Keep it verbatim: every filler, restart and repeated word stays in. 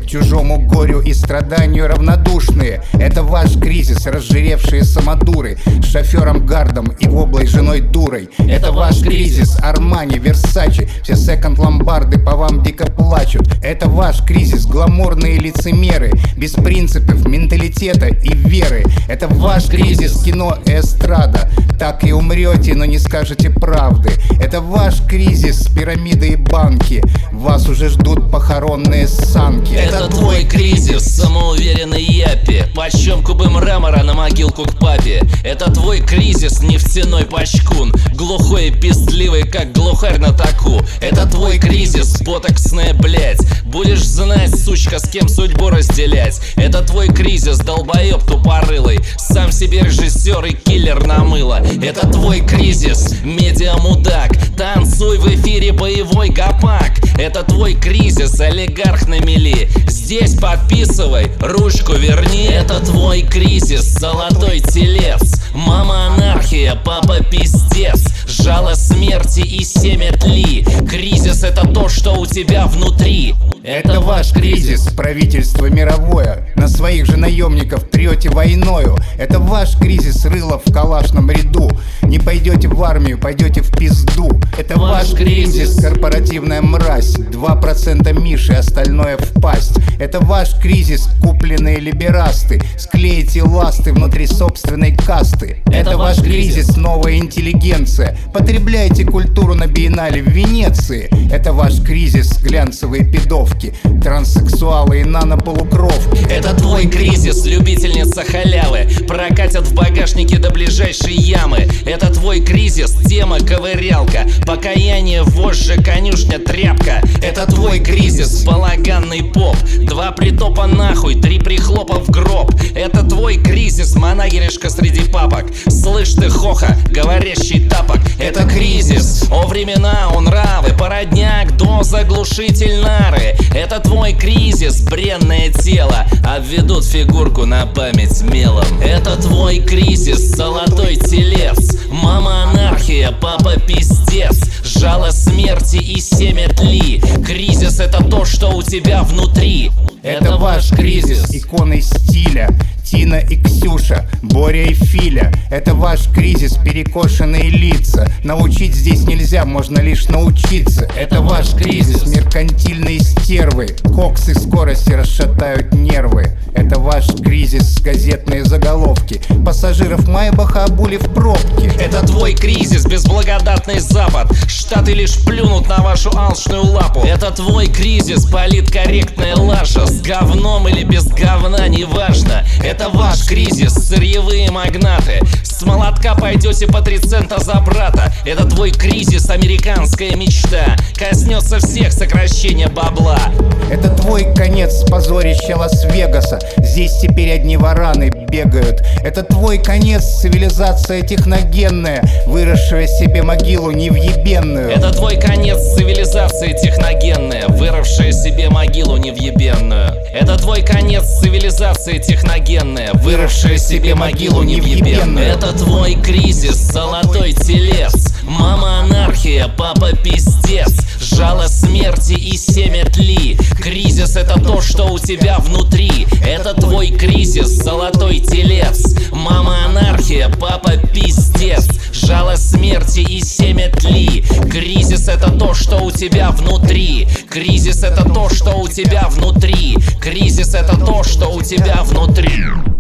К чужому горю и страданию равнодушные. Это ваш кризис, разжиревшие самодуры, с шофером Гардом и воблой женой дурой. Это ваш кризис, Армани, Версачи, все секонд-ломбарды по вам дико плачут. Это ваш кризис, гламурные лицемеры, без принципов, менталитета и веры. Это ваш кризис, кино и эстрада. Так и умрете, но не скажете правды. Это ваш кризис, пирамиды и банки. Вас уже ждут похоронные санки. Это твой кризис, самоуверенный япи, почем кубы мрамора на могилку к папе. Это твой кризис, нефтяной пачкун, глухой и пестливый, как глухарь на таку. Это твой кризис, ботоксная блядь, будешь знать, сучка, с кем судьбу разделять. Это твой кризис, долбоеб тупорылый, сам себе режиссер и киллер на мыло. Это твой кризис, медиа-мудак, танцуй в эфире боевой гопак. Это твой кризис, олигарх на мели, здесь подписывай, ручку верни. Это твой кризис, золотой телец, мама анархия, папа пиздец, жало смерти и семя тли. Кризис — это то, что у тебя внутри. Это ваш кризис, правительство мировое, на своих же наемников трете войною. Это ваш кризис, рыло в калашном ряду, не пойдете в армию, пойдете в пизду. Это ваш кризис, корпоративная мразь, два процента Миши, остальное в пасть. Это ваш кризис, купленные либерасты, склеите ласты внутри собственной касты. Это ваш кризис, новая интеллигенция, потребляйте культуру на биеннале в Венеции. Это ваш кризис, глянцевые пидовки, транссексуалы и нанополукровки. Это твой кризис, любительница халявы, прокатят в багажнике до ближайшей ямы. Это твой кризис, тема ковырялка, покаяние, вожжи, конюшня, тряпка. Это твой кризис, балаганный поп, два притопа нахуй, три прихлопа в гроб. Это твой кризис, манагеришка среди папок, слышь ты, хоха, говорящий тапок. Это кризис, о времена, о нравы, породняк, доза, глушитель нары. Это твой кризис, бренное тело, обведут фигурку на память мелом. Это твой кризис, золотой телец, мама анархия, папа пиздец, жало смерти и семя тли. Кризис — это то, что у тебя внутри. Это ваш кризис, иконы стиля, Тина и Ксюша, Боря и Филя. Это ваш кризис, перекошенные лица, научить здесь нельзя, можно лишь научиться. Это ваш кризис, меркантильные стервы, кокс и скорости расшатают нервы. Это ваш кризис, газетные заголовки, пассажиров Майбаха обули в пробки. Это твой кризис, безблагодатный Запад, Штаты лишь плюнут на вашу алчную лапу. Это твой кризис, политкорректная лажа, с говном или без говна, неважно. Это ваш кризис, сырьевые магнаты, с молотка пойдете по три цента за брата. Это твой кризис, американская мечта, коснется всех сокращения бабла. Это твой конец, позорище Лас-Вегаса, здесь теперь одни вараны бегают. Это твой конец, цивилизация техногенная, выросшая себе могилу невъебенную. Это твой конец, цивилизация техногенная, выросшая себе могилу невъебенную. Это твой конец, цивилизация техногенная, выросшая себе могилу невъебенную. Это твой кризис, золотой телец, мама анархия, папа пиздец, жало смерти и семя тли. Кризис — это то, что у тебя внутри. Это твой кризис, золотой телец, мама анархия, папа пиздец, жало смерти и семя тли. Кризис — это то, что у тебя внутри. Кризис — это то, что у тебя внутри. Кризис — это то, что у тебя внутри.